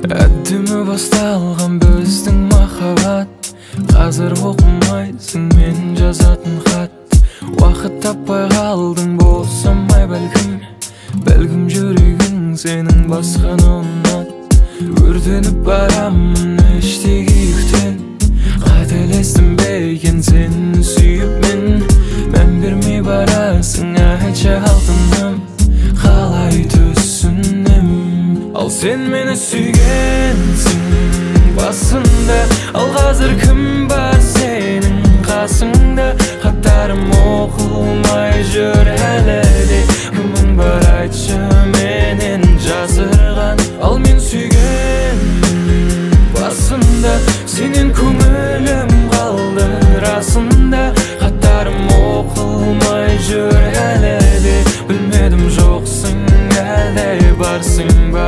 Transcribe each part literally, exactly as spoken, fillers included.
Әддімі басталған біздің махаббат, қазір оқымайсың мен жазатын хат. Уақыт таппай қалдың болсамай бәлкім, бәлкім жүрегің сенің басқаны ұнат. Өртеніп барамын іштегі күйіктен, қателестім бе екен сені сүйіп мен. Мән бермей барасың, айтшы алтыным, қалай түсінем. Ал сен мені сүйгенсің басында, ал қазір кім бар сенің қасыңда? Хаттарым оқылмай жүр әлі де, кімің бар айтшы менен жасырған? Ал мен сүйгенмін басында, сенен көңілім қалды расында. Хаттарым оқылмай жүр әлі де, білмедім жоқсың әлде барсың ба?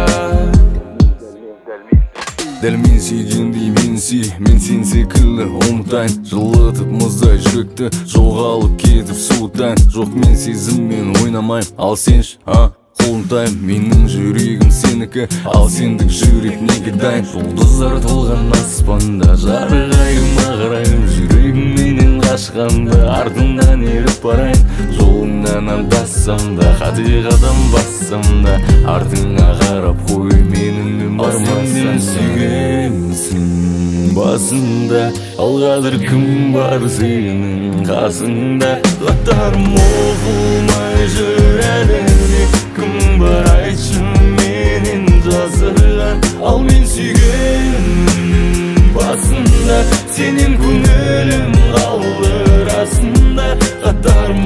Дәл мен сүйгендей мен сүй, мен сен секілді ұмытайын. Жылытып мұздай жүректі, жоғалып кетіп суытайын. Жоқ, мен сезіммен ойнамайым, ал сенші, а? Қолымтайым, менің жүрегім сенікі, ал сендік жүрек неге дайын? Жұлдыздар толған аспанда, жарығайым ағырайым, жүрегім менен қашқанда, артымнан еріп барайын. Жолыңнан адассам да, қате қадам бассам да, артыңа қарап қой менің бармасам. Сүйгенсің басында, ал қазір кім бар сенің қасыңда? Хаттарым оқылмай жүр әлі де, кім бар айтшы менен жасырған? Ал мен сүйгенмін басында, сенен көңілім қалды расында. Хаттарым